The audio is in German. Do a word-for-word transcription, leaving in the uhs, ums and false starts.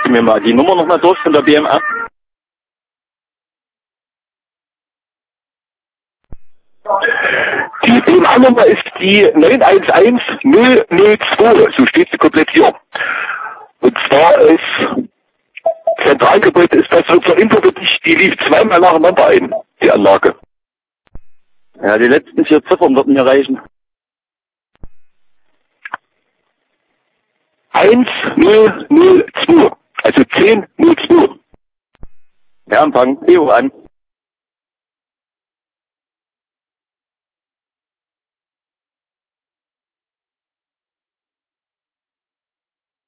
Sie mir mal die Nummer nochmal durch von der B M A. Die B M A-Nummer ist die neun eins eins null null zwei, so steht sie komplett hier. Und zwar ist, Zentralgebäude ist das so zur Info für dich, die lief zweimal nacheinander ein, die Anlage. Ja, die letzten vier Ziffern würden mir reichen. eins null null zwei, also zehn null zwei. Ja, Empfang, E U an.